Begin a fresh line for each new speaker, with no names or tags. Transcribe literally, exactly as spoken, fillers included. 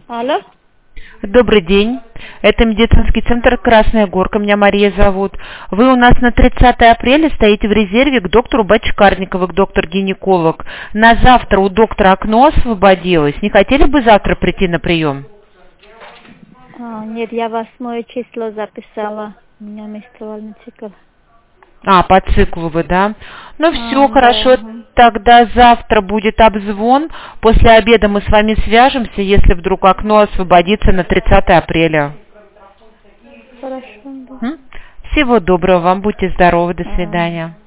Алло.
Добрый день. Это медицинский центр «Красная Горка». Меня Мария зовут. Вы у нас на тридцатое апреля стоите в резерве к доктору Бочкарникову, к доктор-гинеколог. На завтра у доктора окно освободилось. Не хотели бы завтра прийти на прием?
А, нет, я восьмое число записала. У меня менструальный цикл.
А, по циклу вы, да? Ну
А,
все,
да,
хорошо.
ага.
Тогда завтра будет обзвон. После обеда мы с вами свяжемся, если вдруг окно освободится на тридцатое апреля.
Хорошо, да.
М? Всего доброго вам. Будьте здоровы. До
А.
свидания.